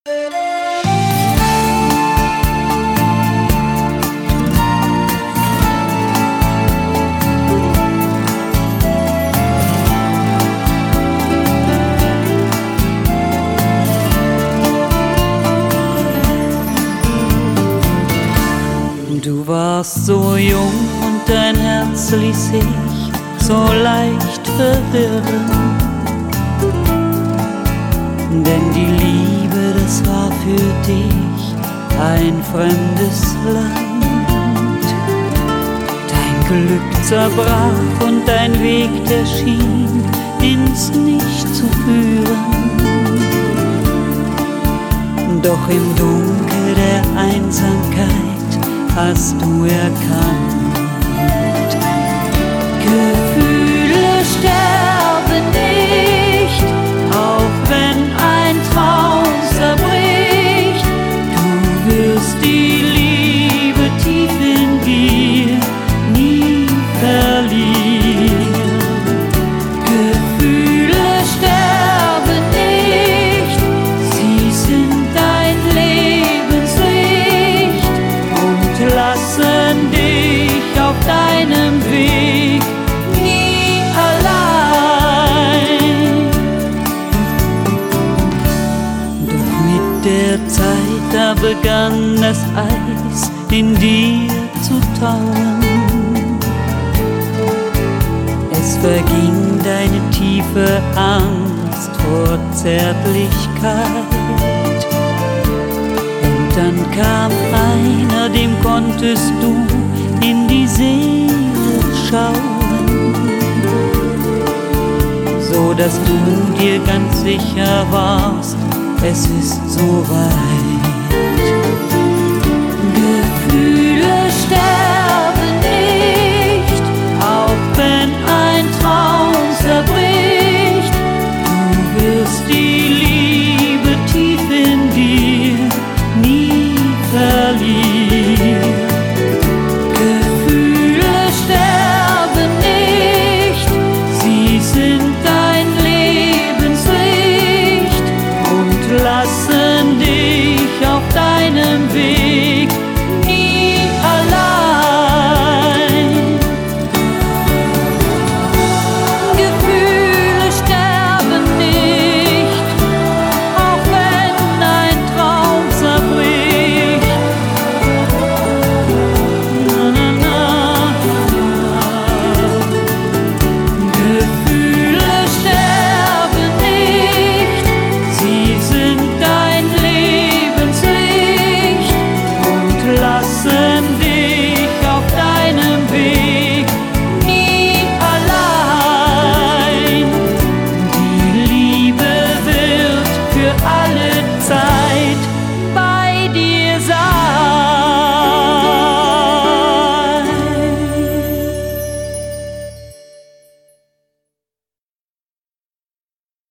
Du warst so jung und dein Herz ließ sich so leicht verwirren. Denn die Liebe, das war für dich ein fremdes Land. Dein Glück zerbrach und dein Weg, der schien ins Nicht zu führen. Doch im Dunkel der Einsamkeit hast du erkannt, Gefühle sterben nicht, auch wenn ein Traum zerbricht. Du wirst die Liebe tief in dir nie verlieren. Gefühle sterben nicht, sie sind dein Lebenslicht und lassen dich auf deinem Weg nie allein. Doch mit der Zeit, da begann das Eis in dir zu tauen. Es verging deine tiefe Angst vor Zärtlichkeit. Und dann kam einer, dem konntest du in die Seele schauen, so dass du dir ganz sicher warst, es ist so weit. Gefühle sterben nicht, auch wenn ein Traum zerbricht. Du wirst die Liebe tief in dir nie verlieren. Gefühle sterben nicht, sie sind dein Lebenslicht und lassen